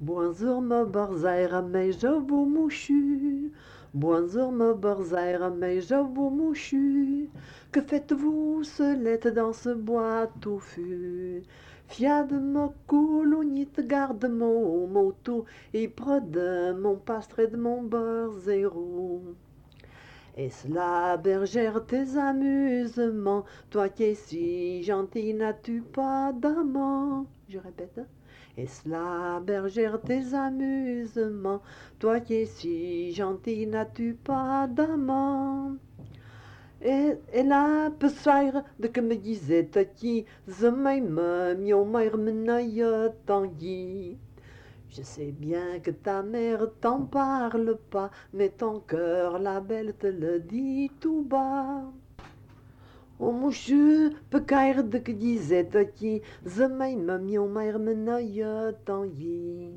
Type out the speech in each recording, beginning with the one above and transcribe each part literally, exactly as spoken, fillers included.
Bonjour me barzaire, mais je vous mouchu. Bonjour me barzaire, mais je vous mouchu. Que faites-vous, selette, dans ce bois touffu? Fiade me coulounite, garde mon moto, et près mon pastre et de mon berzérou. Est-ce la bergère tes amusements? Toi qui es si gentil, n'as-tu pas d'amant? Je répète. Est-ce la bergère tes amusements? Toi qui es si gentil, n'as-tu pas d'amant? Et, et la besaire de que me disait qui, ze même mieux mère menaille tanguy. Je sais bien que ta mère t'en parle pas, mais ton cœur, la belle, te le dit tout bas. O mouchu, pecaire de que disait qui, ze même mieux mère menaille tanguy.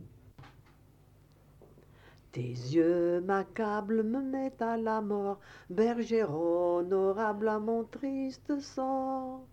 Tes yeux m'accablent, me mettent à la mort, bergère honorable à mon triste sort.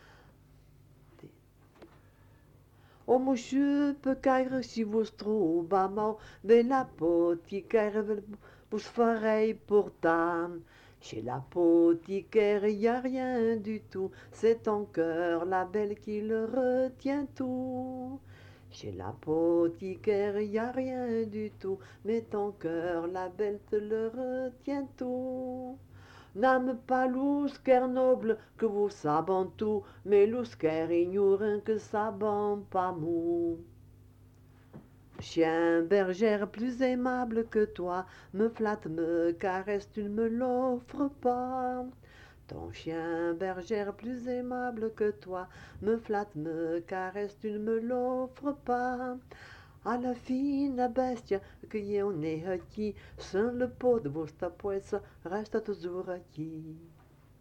O mouchu, pecaire si vous trouve à mort, de l'apothicaire vous ferai pourtant. Chez l'apothicaire, y a rien du tout, c'est ton cœur, la belle, qui le retient tout. Chez l'apothicaire, y a rien du tout, mais ton cœur, la belle, te le retient tout. N'âme pas l'ousquer noble que vous sabant tout, mais l'ousquer ignorant que sabant pas mou. Chien bergère plus aimable que toi, me flatte, me caresse, tu ne me l'offres pas. Ton chien bergère plus aimable que toi, me flatte, me caresse, tu ne me l'offres pas. À la fine bestia que je n'ai acquis, sans le pot de votre poisse reste toujours acquis.